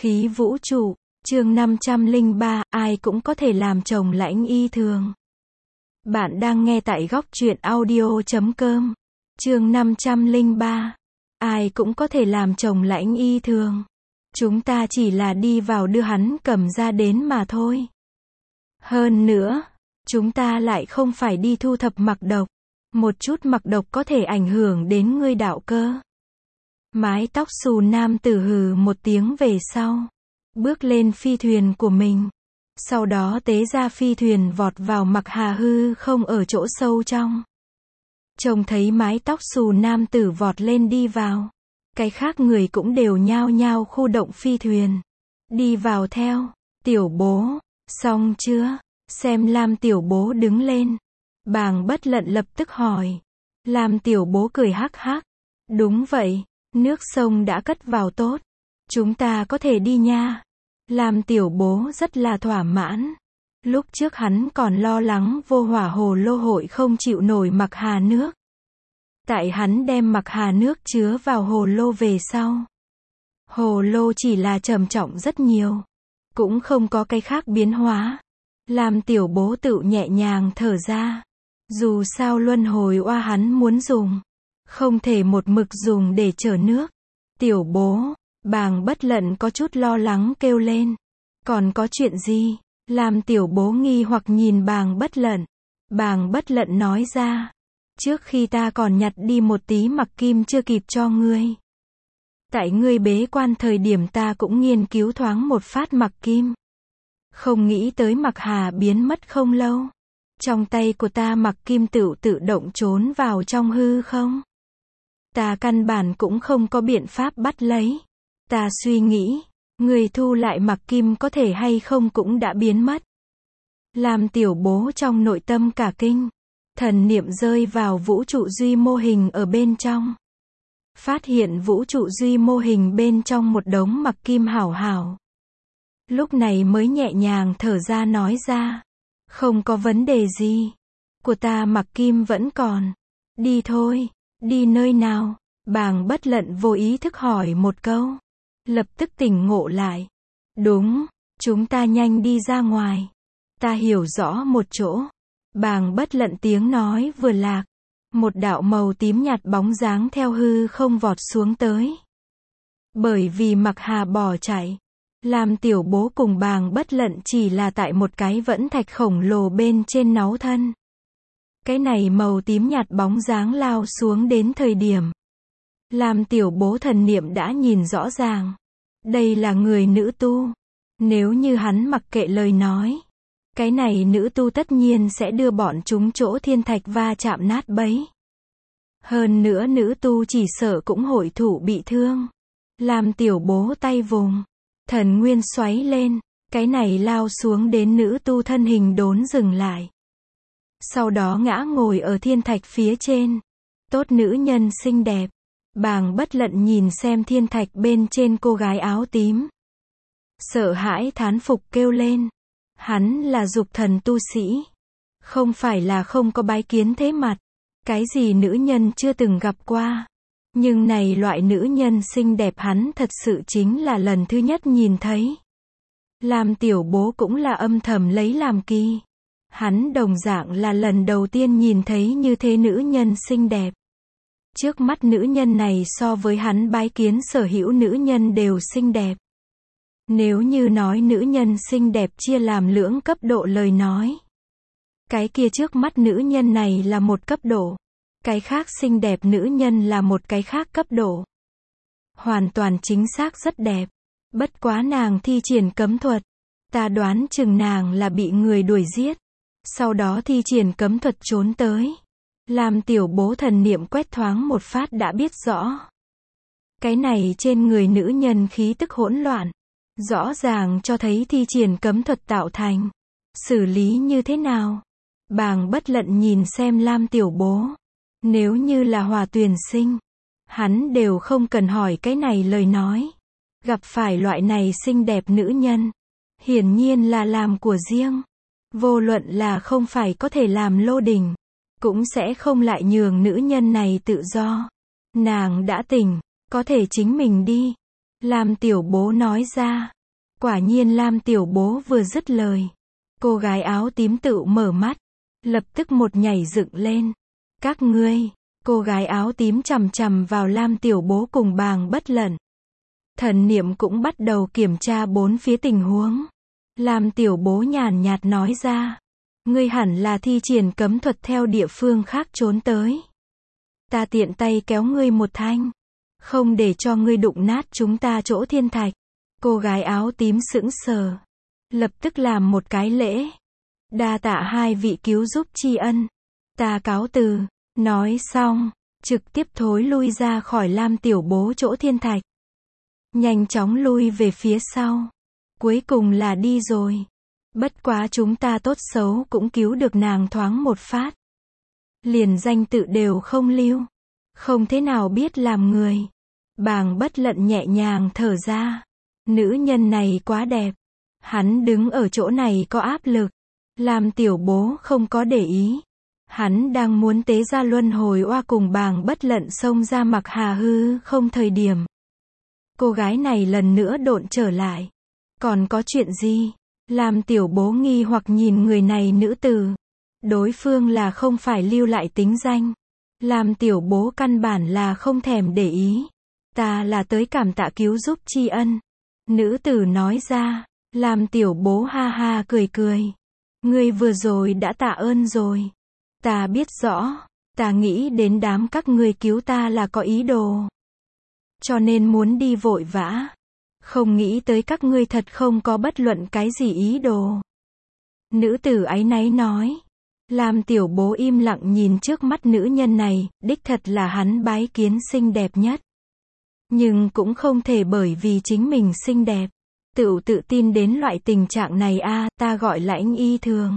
Khí vũ trụ, chương 503, ai cũng có thể làm chồng lãnh y thường. Bạn đang nghe tại góc truyện audio.com. Chương 503. Ai cũng có thể làm chồng lãnh y thường. Chúng ta chỉ là đi vào đưa hắn cầm ra đến mà thôi. Hơn nữa, chúng ta lại không phải đi thu thập mặc độc. Một chút mặc độc có thể ảnh hưởng đến ngươi đạo cơ. Mái tóc xù nam tử hừ một tiếng về sau. Bước lên phi thuyền của mình. Sau đó tế ra phi thuyền vọt vào mặc hà hư không ở chỗ sâu trong. Trông thấy mái tóc xù nam tử vọt lên đi vào. Cái khác người cũng đều nhao nhao khu động phi thuyền. Đi vào theo. Tiểu bố, xong chưa? Xem Lam tiểu bố đứng lên. Bàng Bất Lận lập tức hỏi. Lam tiểu bố cười hắc hắc. Đúng vậy, nước sông đã cất vào tốt. Chúng ta có thể đi nha. Lam tiểu bố rất là thỏa mãn. Lúc trước hắn còn lo lắng vô hỏa hồ lô hội không chịu nổi mặc hà nước. Tại hắn đem mặc hà nước chứa vào hồ lô về sau. Hồ lô chỉ là trầm trọng rất nhiều. Cũng không có cái khác biến hóa. Lam tiểu bố tự nhẹ nhàng thở ra. Dù sao luân hồi oa hắn muốn dùng. Không thể một mực dùng để chở nước. Tiểu bố, Bàng Bất Lận có chút lo lắng kêu lên. Còn có chuyện gì? Lam tiểu bố nghi hoặc nhìn Bàng Bất Lận. Bàng Bất Lận nói ra. Trước khi ta còn nhặt đi một tí mặc kim chưa kịp cho ngươi. Tại ngươi bế quan thời điểm ta cũng nghiên cứu thoáng một phát mặc kim. Không nghĩ tới mặc hà biến mất không lâu. Trong tay của ta mặc kim tự động trốn vào trong hư không. Ta căn bản cũng không có biện pháp bắt lấy. Ta suy nghĩ, người thu lại mặc kim có thể hay không cũng đã biến mất. Làm tiểu bố trong nội tâm cả kinh. Thần niệm rơi vào vũ trụ duy mô hình ở bên trong. Phát hiện vũ trụ duy mô hình bên trong một đống mặc kim hảo hảo. Lúc này mới nhẹ nhàng thở ra nói ra. Không có vấn đề gì. Của ta mặc kim vẫn còn. Đi thôi, đi nơi nào? Bàng Bất Lận vô ý thức hỏi một câu. Lập tức tỉnh ngộ lại. Đúng, chúng ta nhanh đi ra ngoài. Ta hiểu rõ một chỗ. Bàng Bất Lận tiếng nói vừa lạc. Một đạo màu tím nhạt bóng dáng theo hư không vọt xuống tới. Bởi vì mặc hà bỏ chạy. Làm tiểu bố cùng Bàng Bất Lận chỉ là tại một cái vẫn thạch khổng lồ bên trên náu thân. Cái này màu tím nhạt bóng dáng lao xuống đến thời điểm. Làm tiểu bố thần niệm đã nhìn rõ ràng. Đây là người nữ tu. Nếu như hắn mặc kệ lời nói. Cái này nữ tu tất nhiên sẽ đưa bọn chúng chỗ thiên thạch va chạm nát bấy. Hơn nữa nữ tu chỉ sợ cũng hội thủ bị thương. Làm tiểu bố tay vùng. Thần nguyên xoáy lên. Cái này lao xuống đến nữ tu thân hình đốn dừng lại. Sau đó ngã ngồi ở thiên thạch phía trên. Tốt nữ nhân xinh đẹp. Bàng Bất Lận nhìn xem thiên thạch bên trên cô gái áo tím. Sợ hãi thán phục kêu lên. Hắn là dục thần tu sĩ. Không phải là không có bái kiến thế mặt. Cái gì nữ nhân chưa từng gặp qua. Nhưng này loại nữ nhân xinh đẹp hắn thật sự chính là lần thứ nhất nhìn thấy. Làm tiểu bố cũng là âm thầm lấy làm kỳ. Hắn đồng dạng là lần đầu tiên nhìn thấy như thế nữ nhân xinh đẹp. Trước mắt nữ nhân này so với hắn bái kiến sở hữu nữ nhân đều xinh đẹp. Nếu như nói nữ nhân xinh đẹp chia làm lưỡng cấp độ lời nói. Cái kia trước mắt nữ nhân này là một cấp độ. Cái khác xinh đẹp nữ nhân là một cái khác cấp độ. Hoàn toàn chính xác rất đẹp. Bất quá nàng thi triển cấm thuật. Ta đoán chừng nàng là bị người đuổi giết. Sau đó thi triển cấm thuật trốn tới. Làm tiểu bố thần niệm quét thoáng một phát đã biết rõ. Cái này trên người nữ nhân khí tức hỗn loạn. Rõ ràng cho thấy thi triển cấm thuật tạo thành. Xử lý như thế nào? Bàng Bất Lận nhìn xem Lam tiểu bố. Nếu như là Hòa Tuyền Sinh. Hắn đều không cần hỏi cái này lời nói. Gặp phải loại này xinh đẹp nữ nhân. Hiển nhiên là làm của riêng. Vô luận là không phải có thể làm lô đình. Cũng sẽ không lại nhường nữ nhân này tự do. Nàng đã tỉnh. Có thể chính mình đi. Lam tiểu bố nói ra. Quả nhiên Lam tiểu bố vừa dứt lời. Cô gái áo tím tự mở mắt. Lập tức một nhảy dựng lên. Các ngươi. Cô gái áo tím chằm chằm vào Lam tiểu bố cùng Bàng Bất Lận. Thần niệm cũng bắt đầu kiểm tra bốn phía tình huống. Lam tiểu bố nhàn nhạt nói ra. Ngươi hẳn là thi triển cấm thuật theo địa phương khác trốn tới. Ta tiện tay kéo ngươi một thanh. Không để cho ngươi đụng nát chúng ta chỗ thiên thạch. Cô gái áo tím sững sờ. Lập tức làm một cái lễ. Đa tạ hai vị cứu giúp tri ân. Ta cáo từ. Nói xong, trực tiếp thối lui ra khỏi Lam tiểu bố chỗ thiên thạch. Nhanh chóng lui về phía sau. Cuối cùng là đi rồi. Bất quá chúng ta tốt xấu cũng cứu được nàng thoáng một phát. Liền danh tự đều không lưu. Không thế nào biết làm người. Bàng Bất Lận nhẹ nhàng thở ra. Nữ nhân này quá đẹp. Hắn đứng ở chỗ này có áp lực. Lam tiểu bố không có để ý. Hắn đang muốn tế ra luân hồi oa cùng Bàng Bất Lận xông ra mặc hà hư không thời điểm. Cô gái này lần nữa độn trở lại. Còn có chuyện gì? Lam tiểu bố nghi hoặc nhìn người này nữ tử. Đối phương là không phải lưu lại tính danh. Lam tiểu bố căn bản là không thèm để ý. Ta là tới cảm tạ cứu giúp tri ân. Nữ tử nói ra. Lam tiểu bố ha ha cười cười. Ngươi vừa rồi đã tạ ơn rồi. Ta biết rõ. Ta nghĩ đến đám các ngươi cứu ta là có ý đồ. Cho nên muốn đi vội vã. Không nghĩ tới các ngươi thật không có bất luận cái gì ý đồ. Nữ tử áy náy nói. Lam tiểu bố im lặng nhìn trước mắt nữ nhân này, đích thật là hắn bái kiến xinh đẹp nhất. Nhưng cũng không thể bởi vì chính mình xinh đẹp. Tự tin đến loại tình trạng này a, ta gọi Lãnh Y Thường.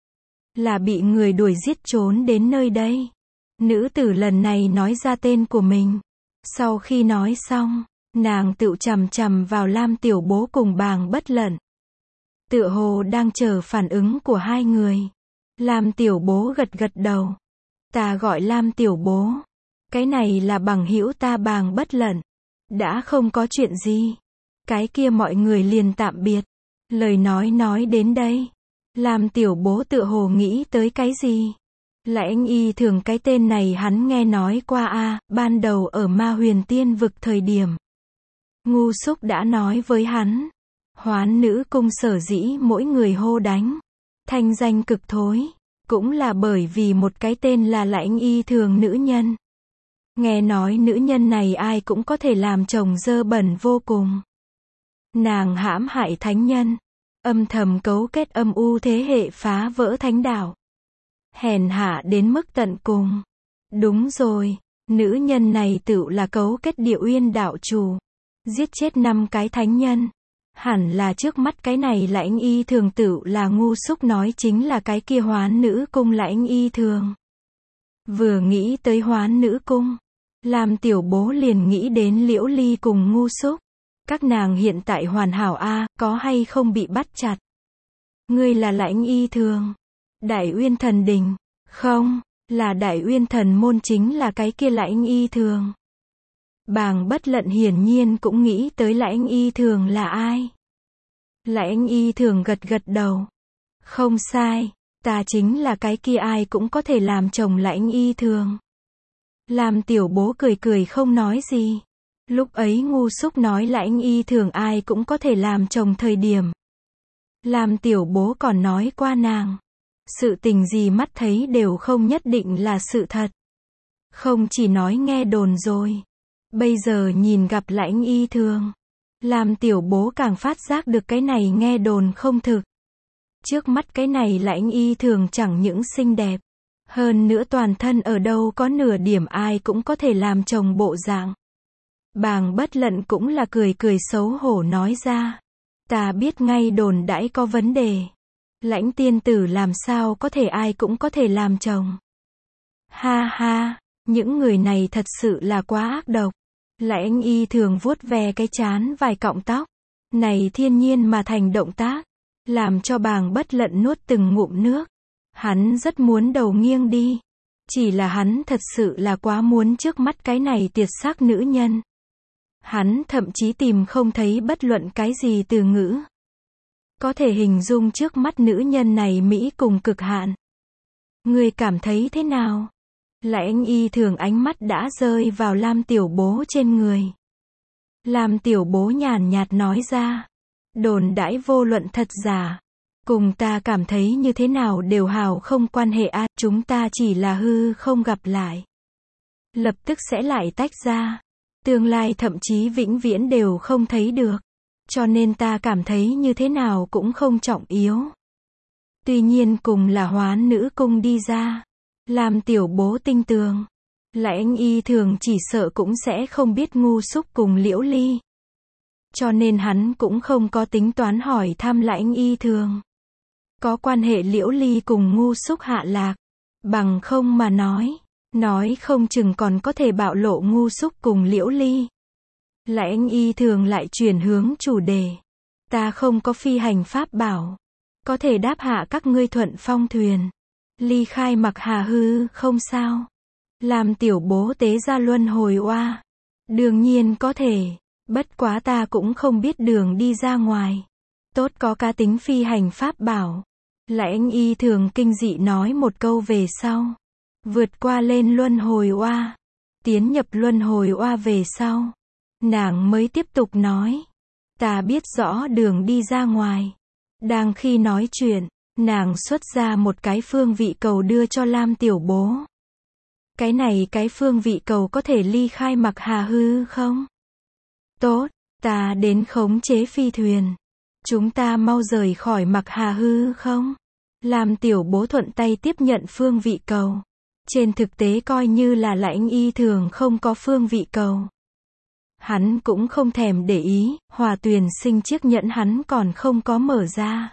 Là bị người đuổi giết trốn đến nơi đây. Nữ tử lần này nói ra tên của mình. Sau khi nói xong, nàng tự chằm chằm vào Lam tiểu bố cùng Bàng Bất Lận. Tựa hồ đang chờ phản ứng của hai người. Lam tiểu bố gật gật đầu. Ta gọi Lam tiểu bố. Cái này là bằng hữu ta Bàng Bất Lận. Đã không có chuyện gì. Cái kia mọi người liền tạm biệt. Lời nói đến đây. Lam tiểu bố tựa hồ nghĩ tới cái gì. Lãnh Y Thường cái tên này hắn nghe nói qua a, ban đầu ở Ma Huyền Tiên vực thời điểm. Ngu Xúc đã nói với hắn. Hoán nữ cung sở dĩ mỗi người hô đánh. Thanh danh cực thối. Cũng là bởi vì một cái tên là Lãnh Y Thường nữ nhân. Nghe nói nữ nhân này ai cũng có thể làm chồng dơ bẩn vô cùng. Nàng hãm hại thánh nhân. Âm thầm cấu kết âm u thế hệ phá vỡ thánh đạo. Hèn hạ đến mức tận cùng. Đúng rồi, nữ nhân này tự là cấu kết Địa Uyên đạo chủ. Giết chết 5 cái thánh nhân. Hẳn là trước mắt cái này Lãnh Y Thường tự là Ngu Xúc nói chính là cái kia Hoán nữ cung Lãnh Y Thường. Vừa nghĩ tới Hoán nữ cung, Lam tiểu bố liền nghĩ đến Liễu Ly cùng Ngu Xúc. Các nàng hiện tại hoàn hảo a, có hay không bị bắt chặt? Ngươi là Lãnh Y Thường. Đại Uyên Thần Đình. Không, là Đại Uyên Thần Môn chính là cái kia Lãnh Y Thường. Bàng Bất Lận hiển nhiên cũng nghĩ tới Lãnh Y Thường là ai. Lãnh Y Thường gật gật đầu. Không sai, ta chính là cái kia ai cũng có thể làm chồng Lãnh Y Thường. Lam tiểu bố cười cười không nói gì. Lúc ấy Ngu Xúc nói Lãnh Y Thường ai cũng có thể làm chồng thời điểm. Lam tiểu bố còn nói qua nàng. Sự tình gì mắt thấy đều không nhất định là sự thật. Không chỉ nói nghe đồn rồi. Bây giờ nhìn gặp Lãnh Y Thường. Lam tiểu bố càng phát giác được cái này nghe đồn không thực. Trước mắt cái này Lãnh Y Thường chẳng những xinh đẹp. Hơn nữa toàn thân ở đâu có nửa điểm ai cũng có thể làm chồng bộ dạng. Bàng Bất Lận cũng là cười cười xấu hổ nói ra. Ta biết ngay đồn đãi có vấn đề. Lãnh tiên tử làm sao có thể ai cũng có thể làm chồng. Ha ha, những người này thật sự là quá ác độc. Lãnh Y Thường vuốt ve cái trán vài cọng tóc. Này thiên nhiên mà thành động tác. Làm cho Bàng Bất Lận nuốt từng ngụm nước. Hắn rất muốn đầu nghiêng đi. Chỉ là hắn thật sự là quá muốn trước mắt cái này tiệt xác nữ nhân. Hắn thậm chí tìm không thấy bất luận cái gì từ ngữ có thể hình dung trước mắt nữ nhân này mỹ cùng cực hạn. Ngươi cảm thấy thế nào? Lãnh Y Thường ánh mắt đã rơi vào Lam Tiểu Bố trên người. Lam Tiểu Bố nhàn nhạt nói ra. Đồn đãi vô luận thật giả. Cùng ta cảm thấy như thế nào đều hào không quan hệ a, chúng ta chỉ là hư không gặp lại. Lập tức sẽ lại tách ra. Tương lai thậm chí vĩnh viễn đều không thấy được. Cho nên ta cảm thấy như thế nào cũng không trọng yếu. Tuy nhiên cùng là Hoán Nữ Cung đi ra. Làm Tiểu Bố tinh tường. Lãnh Y Thường chỉ sợ cũng sẽ không biết Ngu Xúc cùng Liễu Ly. Cho nên hắn cũng không có tính toán hỏi thăm Lãnh Y Thường. Có quan hệ Liễu Ly cùng Ngu Xúc hạ lạc. Bằng không mà nói không chừng còn có thể bạo lộ Ngu Xúc cùng Liễu Ly. Lãnh Y Thường lại chuyển hướng chủ đề. Ta không có phi hành pháp bảo. Có thể đáp hạ các ngươi thuận phong thuyền. Ly khai Mặc Hà hư không sao. Làm Tiểu Bố tế ra luân hồi oa. Đương nhiên có thể. Bất quá ta cũng không biết đường đi ra ngoài. Tốt có cá tính phi hành pháp bảo. Lãnh Y Thường kinh dị nói một câu về sau. Vượt qua lên luân hồi oa. Tiến nhập luân hồi oa về sau. Nàng mới tiếp tục nói. Ta biết rõ đường đi ra ngoài. Đang khi nói chuyện, nàng xuất ra một cái phương vị cầu đưa cho Lam Tiểu Bố. Cái phương vị cầu có thể ly khai Mặc Hà hư không? Tốt, ta đến khống chế phi thuyền. Chúng ta mau rời khỏi Mặc Hà hư không? Lam Tiểu Bố thuận tay tiếp nhận phương vị cầu. Trên thực tế coi như là Lãnh Y Thường không có phương vị cầu. Hắn cũng không thèm để ý, Hòa Tuyền Sinh chiếc nhẫn hắn còn không có mở ra.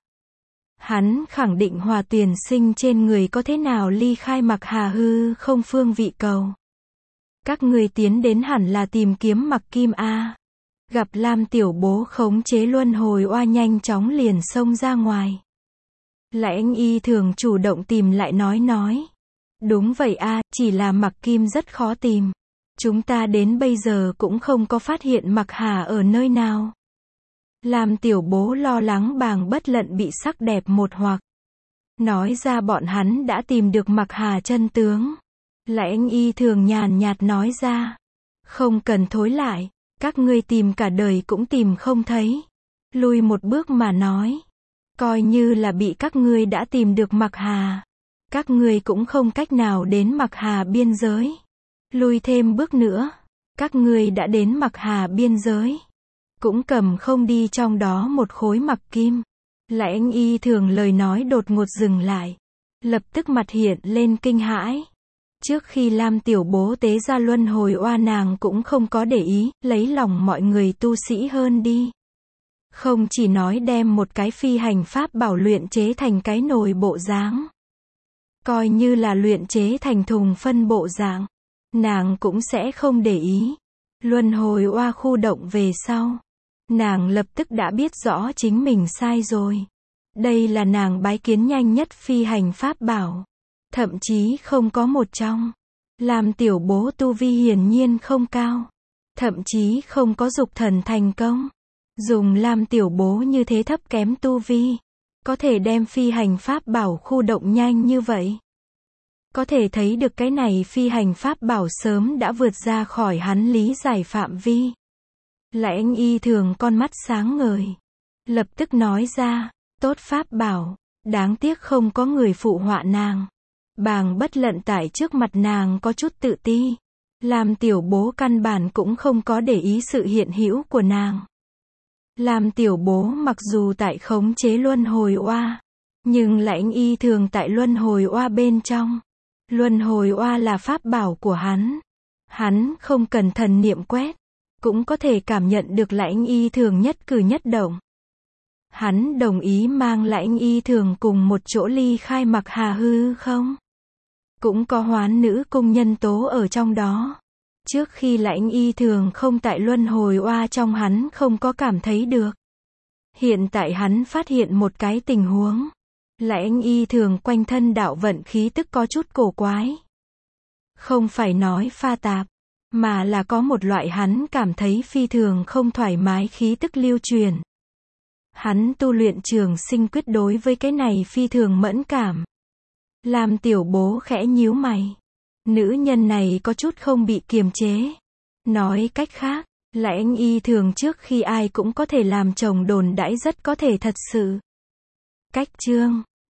Hắn khẳng định Hòa Tuyền Sinh trên người có thế nào ly khai Mặc Hà hư không phương vị cầu. Các người tiến đến hẳn là tìm kiếm Mặc Kim A. Gặp Lam Tiểu Bố khống chế luân hồi oa nhanh chóng liền xông ra ngoài. Lãnh Y Thường chủ động tìm lại nói. Đúng vậy a, chỉ là Mặc Kim rất khó tìm. Chúng ta đến bây giờ cũng không có phát hiện Mặc Hà ở nơi nào. Lam Tiểu Bố lo lắng Bàng Bất Lận bị sắc đẹp một hoặc. Nói ra bọn hắn đã tìm được Mặc Hà chân tướng. Lãnh Y Thường nhàn nhạt nói ra. Không cần thối lại, các ngươi tìm cả đời cũng tìm không thấy. Lùi một bước mà nói. Coi như là bị các ngươi đã tìm được Mặc Hà. Các ngươi cũng không cách nào đến Mặc Hà biên giới. Lùi thêm bước nữa. Các ngươi đã đến Mặc Hà biên giới. Cũng cầm không đi trong đó một khối Mặc Kim. Lãnh Y Thường lời nói đột ngột dừng lại. Lập tức mặt hiện lên kinh hãi. Trước khi Lam Tiểu Bố tế ra luân hồi oa nàng cũng không có để ý, lấy lòng mọi người tu sĩ hơn đi. Không chỉ nói đem một cái phi hành pháp bảo luyện chế thành cái nồi bộ dáng. Coi như là luyện chế thành thùng phân bộ dạng. Nàng cũng sẽ không để ý. Luân hồi oa khu động về sau. Nàng lập tức đã biết rõ chính mình sai rồi. Đây là nàng bái kiến nhanh nhất phi hành pháp bảo. Thậm chí không có một trong. Làm Tiểu Bố tu vi hiển nhiên không cao. Thậm chí không có dục thần thành công. Dùng Lam Tiểu Bố như thế thấp kém tu vi. Có thể đem phi hành pháp bảo khu động nhanh như vậy. Có thể thấy được cái này phi hành pháp bảo sớm đã vượt ra khỏi hắn lý giải phạm vi. Lãnh Y Thường con mắt sáng ngời. Lập tức nói ra, tốt pháp bảo, đáng tiếc không có người phụ họa nàng. Bàng Bất Lận tại trước mặt nàng có chút tự ti. Làm Tiểu Bố căn bản cũng không có để ý sự hiện hữu của nàng. Làm Tiểu Bố mặc dù tại khống chế luân hồi oa, nhưng Lãnh Y Thường tại luân hồi oa bên trong. Luân hồi oa là pháp bảo của hắn. Hắn không cần thần niệm quét, cũng có thể cảm nhận được Lãnh Y Thường nhất cử nhất động. Hắn đồng ý mang Lãnh Y Thường cùng một chỗ ly khai Mặc Hà hư không? Cũng có Hoán Nữ Cung nhân tố ở trong đó. Trước khi Lãnh Y Thường không tại luân hồi oa trong hắn không có cảm thấy được. Hiện tại hắn phát hiện một cái tình huống. Lãnh Y Thường quanh thân đạo vận khí tức có chút cổ quái. Không phải nói pha tạp, mà là có một loại hắn cảm thấy phi thường không thoải mái khí tức lưu truyền. Hắn tu luyện trường sinh quyết đối với cái này phi thường mẫn cảm. Làm tiểu bố khẽ nhíu mày. Nữ nhân này có chút không bị kiềm chế. Nói cách khác, Lãnh Y Thường trước khi ai cũng có thể làm chồng đồn đãi rất có thể thật sự. Cách chương